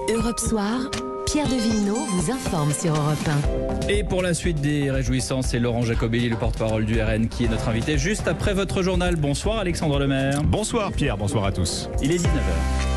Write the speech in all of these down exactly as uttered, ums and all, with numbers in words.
Europe Soir, Pierre de Villeneuve vous informe sur Europe un. Et pour la suite des réjouissances, c'est Laurent Jacobelli, le porte-parole du R N, qui est notre invité juste après votre journal. Bonsoir Alexandre Lemaire. Bonsoir Pierre, bonsoir à tous. Il est dix-neuf heures.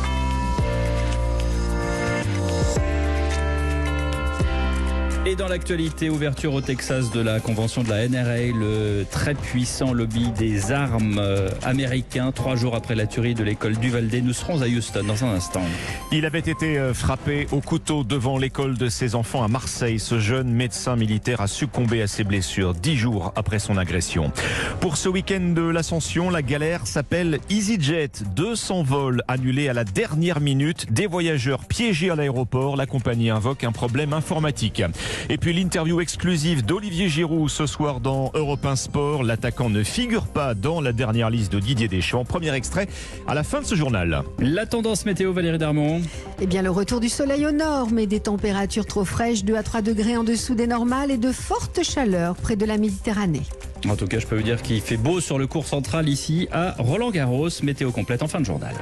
Et dans l'actualité, ouverture au Texas de la convention de la N R A, le très puissant lobby des armes américains, trois jours après la tuerie de l'école d'Uvalde. Nous serons à Houston dans un instant. Il avait été frappé au couteau devant l'école de ses enfants à Marseille. Ce jeune médecin militaire a succombé à ses blessures dix jours après son agression. Pour ce week-end de l'Ascension, la galère s'appelle EasyJet. deux cents vols annulés à la dernière minute. Des voyageurs piégés à l'aéroport. La compagnie invoque un problème informatique. Et puis l'interview exclusive d'Olivier Giroud ce soir dans Europe un Sport. L'attaquant ne figure pas dans la dernière liste de Didier Deschamps. Premier extrait à la fin de ce journal. La tendance météo, Valérie Darmon. Eh bien, le retour du soleil au nord, mais des températures trop fraîches, deux à trois degrés en dessous des normales et de fortes chaleurs près de la Méditerranée. En tout cas, je peux vous dire qu'il fait beau sur le cours central ici à Roland-Garros. Météo complète en fin de journal.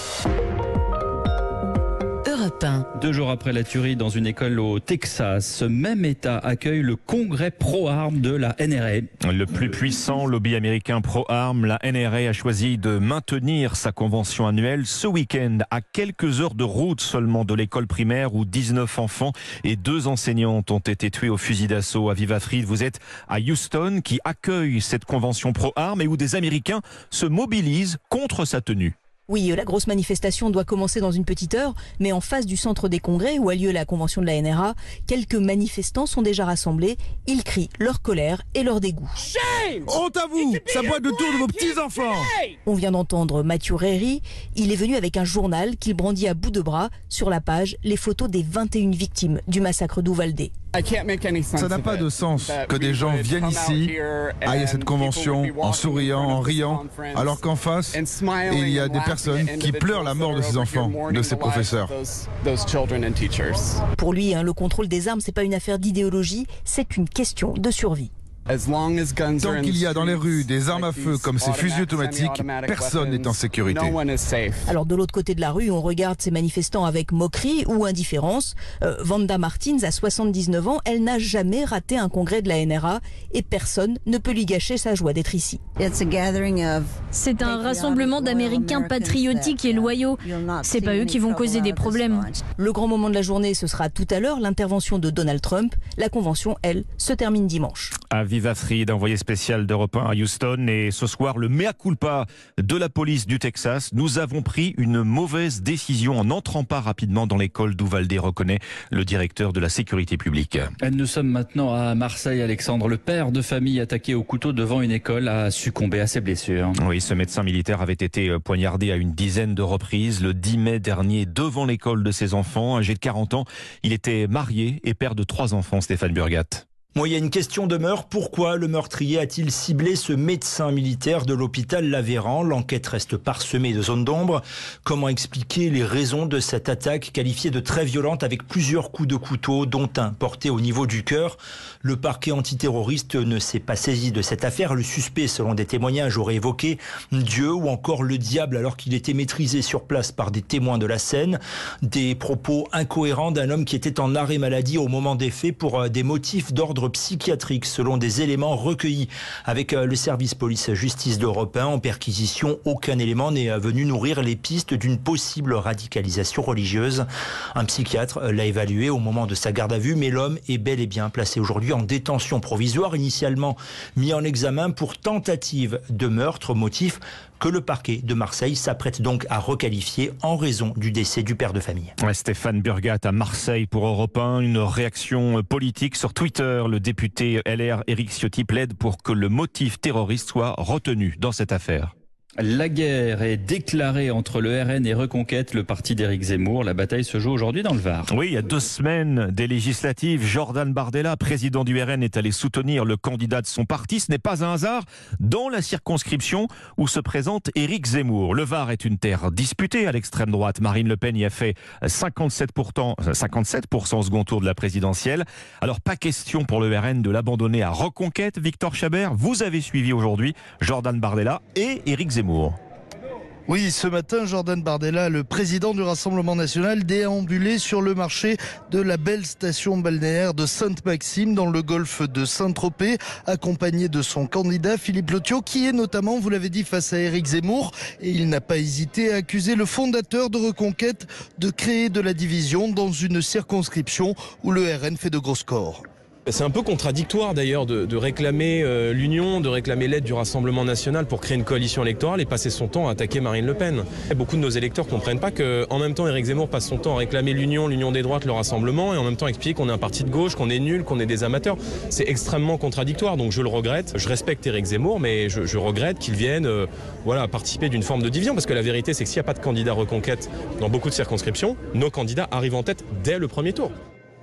Deux jours après la tuerie dans une école au Texas, ce même État accueille le congrès pro-armes de la N R A. Le plus puissant lobby américain pro-armes, la N R A a choisi de maintenir sa convention annuelle ce week-end à quelques heures de route seulement de l'école primaire où dix-neuf enfants et deux enseignantes ont été tués au fusil d'assaut à Vivafrid. Vous êtes à Houston qui accueille cette convention pro-armes et où des Américains se mobilisent contre sa tenue. Oui, la grosse manifestation doit commencer dans une petite heure, mais en face du centre des congrès où a lieu la convention de la N R A, quelques manifestants sont déjà rassemblés. Ils crient leur colère et leur dégoût. Shame! Honte à vous! Ça boit de tour de vos petits-enfants! On vient d'entendre Mathieu Réry. Il est venu avec un journal qu'il brandit à bout de bras. Sur la page, les photos des vingt et une victimes du massacre d'Uvalde. Ça n'a pas de sens que des gens viennent ici, aillent à cette convention en souriant, en riant, alors qu'en face, il y a des personnes qui pleurent la mort de ces enfants, de ces professeurs. Pour lui, hein, le contrôle des armes, c'est pas une affaire d'idéologie, c'est une question de survie. Tant qu'il y a dans les rues des armes à feu comme ces fusils automatiques, personne n'est en sécurité. Alors de l'autre côté de la rue, on regarde ces manifestants avec moquerie ou indifférence. Euh, Vanda Martins a soixante-dix-neuf ans, elle n'a jamais raté un congrès de la N R A et personne ne peut lui gâcher sa joie d'être ici. C'est un rassemblement d'Américains patriotiques et loyaux. C'est pas eux qui vont causer des problèmes. Le grand moment de la journée, ce sera tout à l'heure, l'intervention de Donald Trump. La convention, elle, se termine dimanche. À Vivafrid, envoyé spécial d'Europe un à Houston. Et ce soir, le mea culpa de la police du Texas. Nous avons pris une mauvaise décision en n'entrant pas rapidement dans l'école d'Uvalde, reconnaît le directeur de la sécurité publique. Nous sommes maintenant à Marseille, Alexandre. Le père de famille attaqué au couteau devant une école a succombé à ses blessures. Oui, ce médecin militaire avait été poignardé à une dizaine de reprises le dix mai dernier devant l'école de ses enfants. Âgé de quarante ans, il était marié et père de trois enfants, Stéphane Burgat. Moi, il y a une question demeure. Pourquoi le meurtrier a-t-il ciblé ce médecin militaire de l'hôpital Lavéran? L'enquête reste parsemée de zones d'ombre. Comment expliquer les raisons de cette attaque qualifiée de très violente avec plusieurs coups de couteau, dont un porté au niveau du cœur? Le parquet antiterroriste ne s'est pas saisi de cette affaire. Le suspect, selon des témoignages, aurait évoqué Dieu ou encore le diable alors qu'il était maîtrisé sur place par des témoins de la scène. Des propos incohérents d'un homme qui était en arrêt maladie au moment des faits pour des motifs d'ordre psychiatrique selon des éléments recueillis avec le service police-justice d'Europe un. En perquisition, aucun élément n'est venu nourrir les pistes d'une possible radicalisation religieuse. Un psychiatre l'a évalué au moment de sa garde à vue, mais l'homme est bel et bien placé aujourd'hui en détention provisoire, initialement mis en examen pour tentative de meurtre, motif que le parquet de Marseille s'apprête donc à requalifier en raison du décès du père de famille. Ouais, Stéphane Burgat à Marseille pour Europe un. Une réaction politique sur Twitter. Le député L R Éric Ciotti plaide pour que le motif terroriste soit retenu dans cette affaire. La guerre est déclarée entre le R N et Reconquête, le parti d'Éric Zemmour. La bataille se joue aujourd'hui dans le Var. Oui, il y a deux semaines des législatives, Jordan Bardella, président du R N, est allé soutenir le candidat de son parti. Ce n'est pas un hasard dans la circonscription où se présente Éric Zemmour. Le Var est une terre disputée à l'extrême droite. Marine Le Pen y a fait cinquante-sept pour cent, cinquante-sept pour cent au second tour de la présidentielle. Alors pas question pour le R N de l'abandonner à Reconquête. Victor Chabert, vous avez suivi aujourd'hui Jordan Bardella et Éric Zemmour. Oui, ce matin, Jordan Bardella, le président du Rassemblement national, déambulait sur le marché de la belle station balnéaire de Sainte-Maxime dans le golfe de Saint-Tropez, accompagné de son candidat Philippe Lotio, qui est notamment, vous l'avez dit, face à Éric Zemmour. Et il n'a pas hésité à accuser le fondateur de Reconquête de créer de la division dans une circonscription où le R N fait de gros scores. C'est un peu contradictoire d'ailleurs de, de réclamer euh, l'union, de réclamer l'aide du Rassemblement national pour créer une coalition électorale et passer son temps à attaquer Marine Le Pen. Et beaucoup de nos électeurs ne comprennent pas qu'en même temps Éric Zemmour passe son temps à réclamer l'union, l'union des droites, le Rassemblement, et en même temps expliquer qu'on est un parti de gauche, qu'on est nul, qu'on est des amateurs. C'est extrêmement contradictoire, donc je le regrette. Je respecte Éric Zemmour, mais je, je regrette qu'il vienne euh, voilà, participer d'une forme de division, parce que la vérité c'est que s'il n'y a pas de candidat Reconquête dans beaucoup de circonscriptions, nos candidats arrivent en tête dès le premier tour.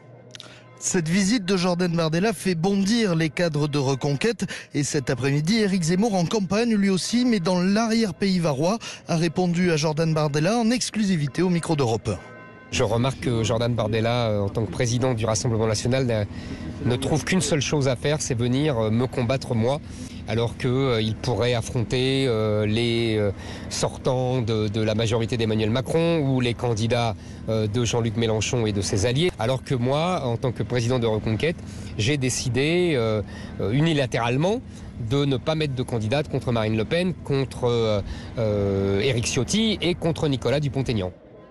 Cette visite de Jordan Bardella fait bondir les cadres de Reconquête. Et cet après-midi, Éric Zemmour en campagne lui aussi, mais dans l'arrière-pays varois, a répondu à Jordan Bardella en exclusivité au micro d'Europe un. Je remarque que Jordan Bardella, en tant que président du Rassemblement national, ne trouve qu'une seule chose à faire, c'est venir me combattre moi, alors qu'il euh, pourrait affronter euh, les euh, sortants de, de la majorité d'Emmanuel Macron ou les candidats euh, de Jean-Luc Mélenchon et de ses alliés. Alors que moi, en tant que président de Reconquête, j'ai décidé euh, unilatéralement de ne pas mettre de candidate contre Marine Le Pen, contre euh, euh, Éric Ciotti et contre Nicolas Dupont-Aignan.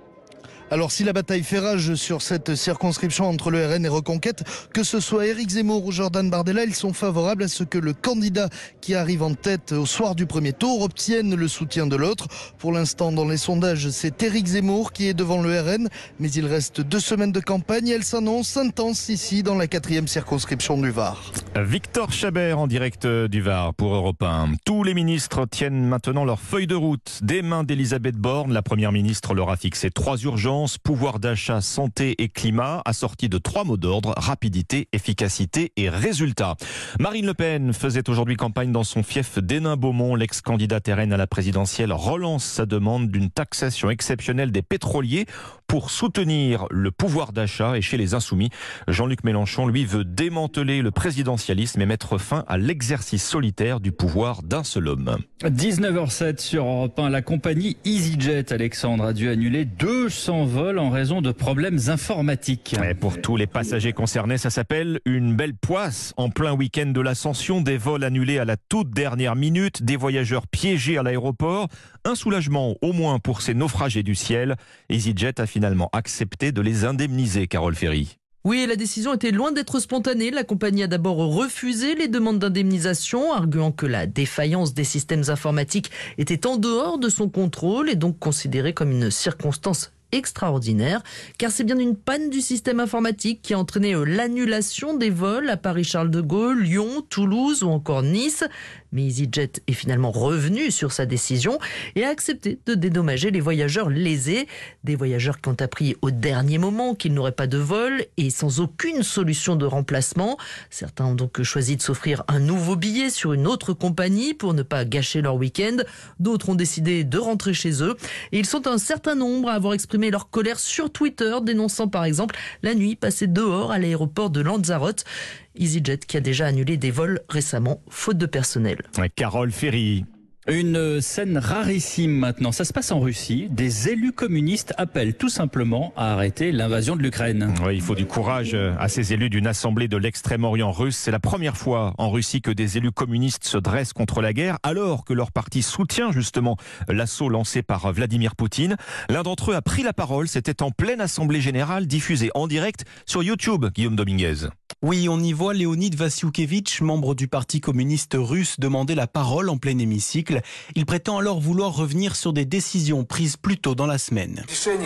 Alors si la bataille fait rage sur cette circonscription entre le R N et Reconquête, que ce soit Éric Zemmour ou Jordan Bardella, ils sont favorables à ce que le candidat qui arrive en tête au soir du premier tour obtienne le soutien de l'autre. Pour l'instant, dans les sondages, c'est Éric Zemmour qui est devant le R N, mais il reste deux semaines de campagne et elle s'annonce intense ici dans la quatrième circonscription du Var. Victor Chabert en direct du Var pour Europe un. Tous les ministres tiennent maintenant leur feuille de route. Des mains d'Elisabeth Borne, la première ministre leur a fixé trois urgences. Pouvoir d'achat, santé et climat, assorti de trois mots d'ordre, rapidité, efficacité et résultat. Marine Le Pen faisait aujourd'hui campagne dans son fief d'Hénin-Beaumont. L'ex-candidate R N à la présidentielle relance sa demande d'une taxation exceptionnelle des pétroliers pour soutenir le pouvoir d'achat. Et chez les Insoumis, Jean-Luc Mélenchon, lui, veut démanteler le présidentialisme et mettre fin à l'exercice solitaire du pouvoir d'un seul homme. dix-neuf heures sept sur Europe un, la compagnie EasyJet, Alexandre, a dû annuler deux cents vols en raison de problèmes informatiques. Et pour tous les passagers concernés, ça s'appelle une belle poisse. En plein week-end de l'Ascension, des vols annulés à la toute dernière minute, des voyageurs piégés à l'aéroport. Un soulagement au moins pour ces naufragés du ciel. EasyJet a finalement accepté de les indemniser, Carole Ferry. Oui, la décision était loin d'être spontanée. La compagnie a d'abord refusé les demandes d'indemnisation, arguant que la défaillance des systèmes informatiques était en dehors de son contrôle et donc considérée comme une circonstance extraordinaire, car c'est bien une panne du système informatique qui a entraîné l'annulation des vols à Paris-Charles de Gaulle, Lyon, Toulouse ou encore Nice. Mais EasyJet est finalement revenu sur sa décision et a accepté de dédommager les voyageurs lésés. Des voyageurs qui ont appris au dernier moment qu'ils n'auraient pas de vol et sans aucune solution de remplacement. Certains ont donc choisi de s'offrir un nouveau billet sur une autre compagnie pour ne pas gâcher leur week-end. D'autres ont décidé de rentrer chez eux. Et ils sont un certain nombre à avoir exprimé leur colère sur Twitter, dénonçant par exemple la nuit passée dehors à l'aéroport de Lanzarote. EasyJet qui a déjà annulé des vols récemment, faute de personnel. Carole Ferry. Une scène rarissime maintenant, ça se passe en Russie. Des élus communistes appellent tout simplement à arrêter l'invasion de l'Ukraine. Oui, il faut du courage à ces élus d'une assemblée de l'extrême-orient russe. C'est la première fois en Russie que des élus communistes se dressent contre la guerre, alors que leur parti soutient justement l'assaut lancé par Vladimir Poutine. L'un d'entre eux a pris la parole, c'était en pleine assemblée générale diffusée en direct sur YouTube, Guillaume Dominguez. Oui, on y voit Leonid Vasyukevitch, membre du Parti communiste russe, demander la parole en plein hémicycle. Il prétend alors vouloir revenir sur des décisions prises plus tôt dans la semaine.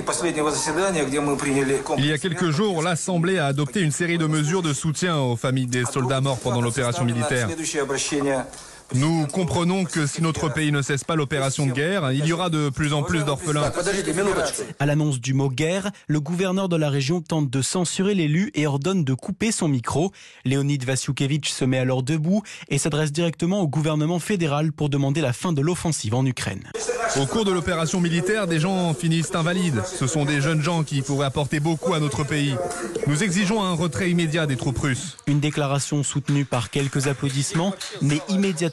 Il y a quelques jours, l'Assemblée a adopté une série de mesures de soutien aux familles des soldats morts pendant l'opération militaire. Nous comprenons que si notre pays ne cesse pas l'opération de guerre, il y aura de plus en plus d'orphelins. À l'annonce du mot guerre, le gouverneur de la région tente de censurer l'élu et ordonne de couper son micro. Leonid Vasyukevitch se met alors debout et s'adresse directement au gouvernement fédéral pour demander la fin de l'offensive en Ukraine. Au cours de l'opération militaire, des gens finissent invalides. Ce sont des jeunes gens qui pourraient apporter beaucoup à notre pays. Nous exigeons un retrait immédiat des troupes russes. Une déclaration soutenue par quelques applaudissements, mais immédiatement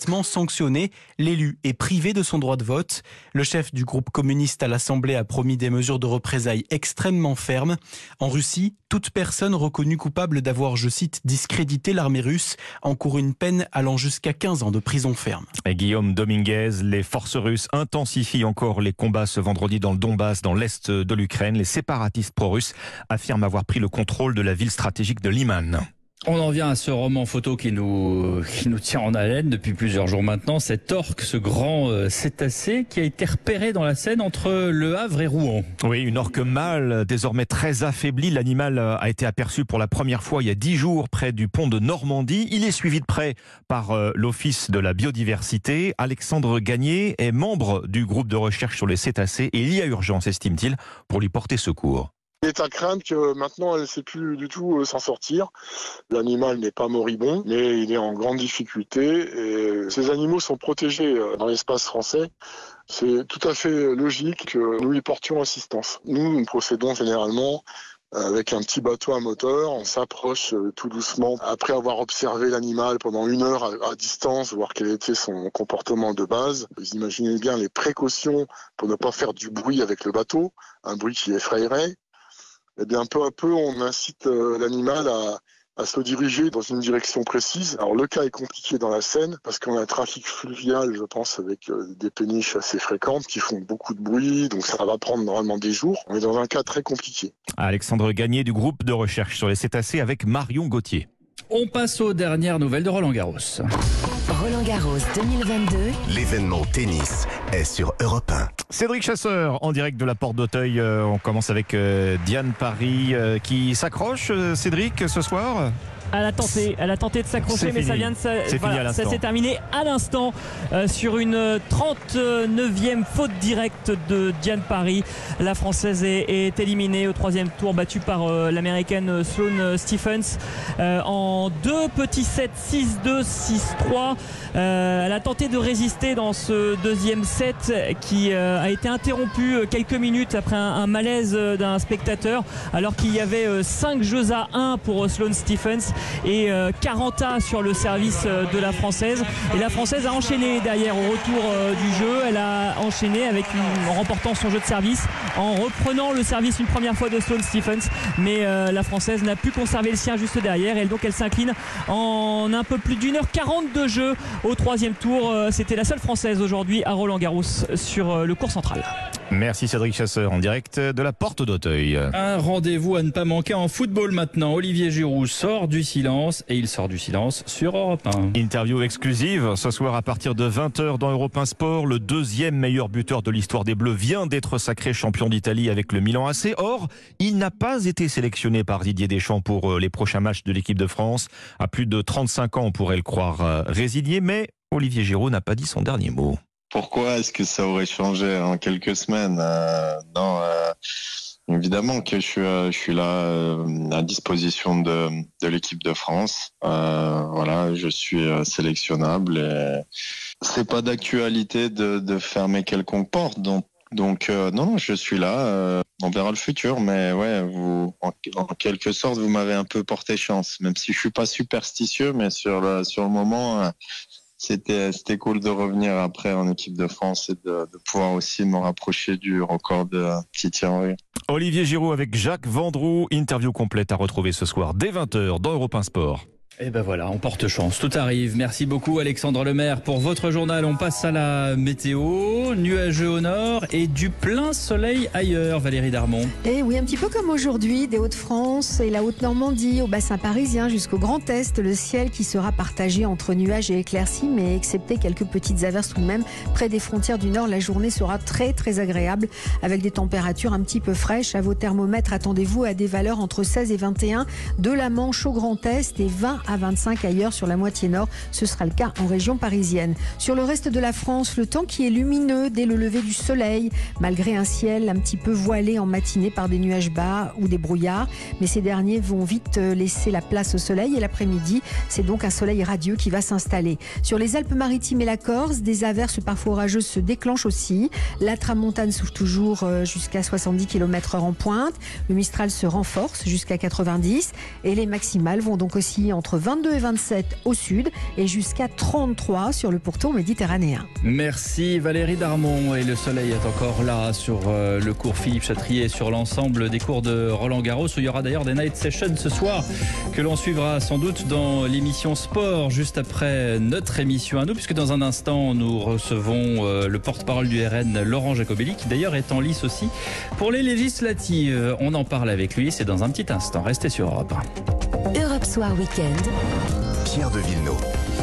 immédiatement sanctionné. L'élu est privé de son droit de vote. Le chef du groupe communiste à l'Assemblée a promis des mesures de représailles extrêmement fermes. En Russie, toute personne reconnue coupable d'avoir, je cite, discrédité l'armée russe encourt une peine allant jusqu'à quinze ans de prison ferme. Et Guillaume Dominguez, les forces russes intensifient encore les combats ce vendredi dans le Donbass, dans l'est de l'Ukraine. Les séparatistes pro-russes affirment avoir pris le contrôle de la ville stratégique de Liman. On en vient à ce roman photo qui nous, qui nous tient en haleine depuis plusieurs jours maintenant. Cet orque, ce grand euh, cétacé qui a été repéré dans la Seine entre Le Havre et Rouen. Oui, une orque mâle, désormais très affaiblie. L'animal a été aperçu pour la première fois il y a dix jours près du pont de Normandie. Il est suivi de près par euh, l'Office de la biodiversité. Alexandre Gagné est membre du groupe de recherche sur les cétacés et il y a urgence, estime-t-il, pour lui porter secours. Il est à craindre que maintenant elle ne sait plus du tout s'en sortir. L'animal n'est pas moribond, mais il est en grande difficulté. Et ces animaux sont protégés dans l'espace français. C'est tout à fait logique que nous y portions assistance. Nous, nous procédons généralement avec un petit bateau à moteur. On s'approche tout doucement après avoir observé l'animal pendant une heure à distance, voir quel était son comportement de base. Vous imaginez bien les précautions pour ne pas faire du bruit avec le bateau, un bruit qui effrayerait. Eh bien, peu à peu, on incite euh, l'animal à, à se diriger dans une direction précise. Alors, le cas est compliqué dans la Seine parce qu'on a un trafic fluvial, je pense, avec euh, des péniches assez fréquentes qui font beaucoup de bruit. Donc, ça va prendre normalement des jours. On est dans un cas très compliqué. Alexandre Gagné du groupe de recherche sur les cétacés avec Marion Gauthier. On passe aux dernières nouvelles de Roland Garros. Roland Garros deux mille vingt-deux. L'événement tennis est sur Europe un. Cédric Chasseur, en direct de la Porte d'Auteuil. Euh, on commence avec euh, Diane Paris euh, qui s'accroche, euh, Cédric, ce soir. Elle a tenté, elle a tenté de s'accrocher, mais ça vient de ça, voilà, ça s'est terminé à l'instant euh, sur une trente-neuvième faute directe de Diane Paris. La Française est, est éliminée au troisième tour, battue par euh, l'Américaine Sloane Stephens euh, en deux petits sets, six deux, six trois. Euh, elle a tenté de résister dans ce deuxième set qui euh, a été interrompu quelques minutes après un, un malaise d'un spectateur, alors qu'il y avait euh, cinq jeux à un pour Sloane Stephens et euh, quarante à sur le service euh, de la Française. Et la Française a enchaîné derrière au retour euh, du jeu. Elle a enchaîné avec une, en remportant son jeu de service, en reprenant le service une première fois de Sloane Stephens. Mais euh, la Française n'a pu conserver le sien juste derrière. Et donc elle s'incline en un peu plus d'une heure quarante de jeu au troisième tour. Euh, C'était la seule Française aujourd'hui à Roland Garros sur euh, le court central. Merci Cédric Chasseur en direct de la Porte d'Auteuil. Un rendez-vous à ne pas manquer en football maintenant. Olivier Giroud sort du silence et il sort du silence sur Europe un. Interview exclusive ce soir à partir de vingt heures dans Europe un Sport. Le deuxième meilleur buteur de l'histoire des Bleus vient d'être sacré champion d'Italie avec le Milan A C. Or, il n'a pas été sélectionné par Didier Deschamps pour les prochains matchs de l'équipe de France. À plus de trente-cinq ans, on pourrait le croire résigné, mais Olivier Giroud n'a pas dit son dernier mot. Pourquoi est-ce que ça aurait changé en quelques semaines euh, Non, euh, évidemment que je suis, euh, je suis là euh, à disposition de, de l'équipe de France. Euh, voilà, je suis euh, sélectionnable. Et c'est pas d'actualité de, de fermer quelconque porte. Donc, donc euh, non, non, je suis là. Euh, on verra le futur, mais ouais, vous, en, en quelque sorte, vous m'avez un peu porté chance, même si je suis pas superstitieux, mais sur le sur le moment. Euh, C'était, c'était cool de revenir après en équipe de France et de, de pouvoir aussi me rapprocher du record de Titi Henry. Olivier Giroud avec Jacques Vendroux. Interview complète à retrouver ce soir dès vingt heures dans Europe un Sport. Et ben voilà, on porte chance, tout arrive. Merci beaucoup Alexandre Lemaire pour votre journal. On passe à la météo, nuageux au nord et du plein soleil ailleurs, Valérie Darmon. Et oui, un petit peu comme aujourd'hui, des Hauts-de-France et la Haute-Normandie, au bassin parisien jusqu'au Grand Est, le ciel qui sera partagé entre nuages et éclaircies, mais excepté quelques petites averses tout de même. Près des frontières du nord, la journée sera très très agréable avec des températures un petit peu fraîches. À vos thermomètres, attendez-vous à des valeurs entre seize et vingt et un de la Manche au Grand Est et vingt à vingt-cinq ailleurs sur la moitié nord. Ce sera le cas en région parisienne. Sur le reste de la France, le temps qui est lumineux dès le lever du soleil, malgré un ciel un petit peu voilé en matinée par des nuages bas ou des brouillards. Mais ces derniers vont vite laisser la place au soleil et l'après-midi, c'est donc un soleil radieux qui va s'installer. Sur les Alpes-Maritimes et la Corse, des averses parfois orageuses se déclenchent aussi. La tramontane souffle toujours jusqu'à soixante-dix kilomètres heure en pointe. Le Mistral se renforce jusqu'à quatre-vingt-dix et les maximales vont donc aussi entre entre vingt-deux et vingt-sept au sud et jusqu'à trente-trois sur le pourtour méditerranéen. Merci Valérie Darmon. Et le soleil est encore là sur euh, le cours Philippe Chatrier, sur l'ensemble des cours de Roland Garros, où il y aura d'ailleurs des night sessions ce soir que l'on suivra sans doute dans l'émission Sport juste après notre émission à nous, puisque dans un instant nous recevons euh, le porte-parole du R N, Laurent Jacobelli, qui d'ailleurs est en lice aussi pour les législatives. On en parle avec lui, c'est dans un petit instant. Restez sur Europe un. Europe Soir Weekend. Pierre de Villeneuve.